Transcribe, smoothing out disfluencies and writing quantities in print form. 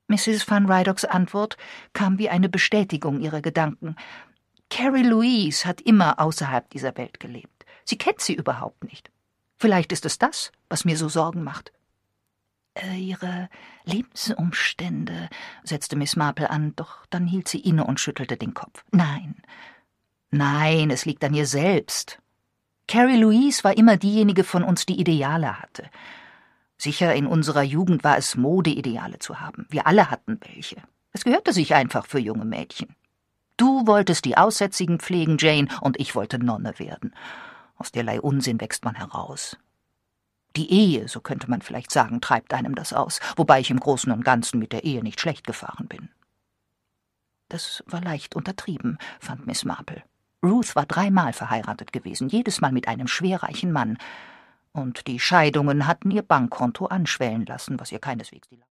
Mrs. Van Rydocks Antwort kam wie eine Bestätigung ihrer Gedanken. Carrie Louise hat immer außerhalb dieser Welt gelebt. Sie kennt sie überhaupt nicht. Vielleicht ist es das, was mir so Sorgen macht. Ihre Lebensumstände, setzte Miss Marple an, doch dann hielt sie inne und schüttelte den Kopf. Nein, es liegt an ihr selbst. Carrie Louise war immer diejenige von uns, die Ideale hatte. Sicher, in unserer Jugend war es Mode, Ideale zu haben. Wir alle hatten welche. Es gehörte sich einfach für junge Mädchen. Du wolltest die Aussätzigen pflegen, Jane, und ich wollte Nonne werden. Aus derlei Unsinn wächst man heraus. Die Ehe, so könnte man vielleicht sagen, treibt einem das aus, wobei ich im Großen und Ganzen mit der Ehe nicht schlecht gefahren bin. Das war leicht untertrieben, fand Miss Marple. Ruth war 3-mal verheiratet gewesen, jedes Mal mit einem schwerreichen Mann. Und die Scheidungen hatten ihr Bankkonto anschwellen lassen, was ihr keineswegs die